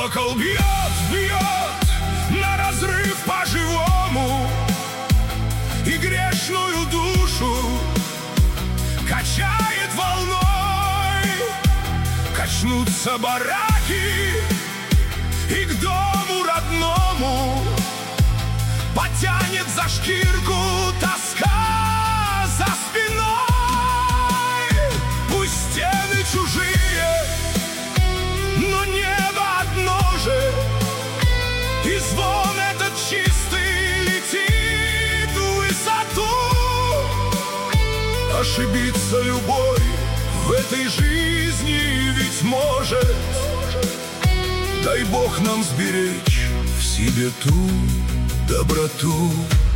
Колокол бьет, бьет на разрыв по-живому, и грешную душу качает волной. Качнутся бараки, и к дому родному потянет за шкирку тоска за спиной. Пусть стены чужие, но небо одно же, и звон этот чистый летит в высоту. Ошибиться любой в этой жизни ведь может. Дай Бог нам сберечь в себе ту доброту.